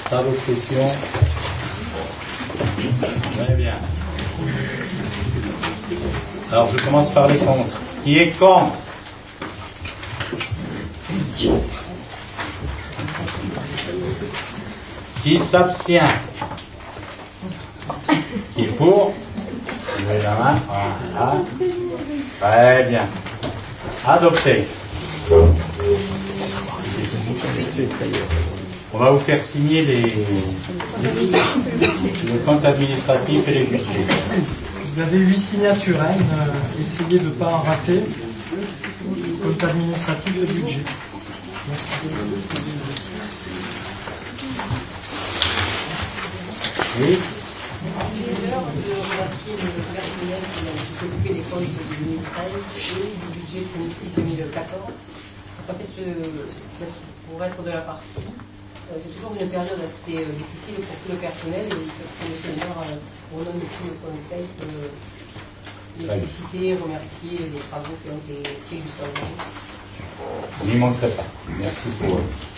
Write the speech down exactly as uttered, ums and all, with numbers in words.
Pas d'autres questions? Très bien. Alors je commence par les contre. Qui est contre? Qui s'abstient? Qui est pour? Levez la main. Voilà. Très bien. Adopté. On va vous faire signer les, le compte administratif et les budgets. Vous avez huit signatures, hein, euh, essayez de ne pas en rater. Compte administratif et budget. Merci. Oui. Il est l'heure de remercier le personnel qui s'est occupé des comptes de deux mille treize et du budget deux mille six deux mille quatorze. Parce qu'en fait, je, pour être de la partie, c'est toujours une période assez difficile pour tout le personnel et parce que le maire, au nom de tout le conseil, peut les féliciter, remercier les travaux qui ont été faits jusqu'à aujourd'hui. N'y manquerait pas. Merci pour eux.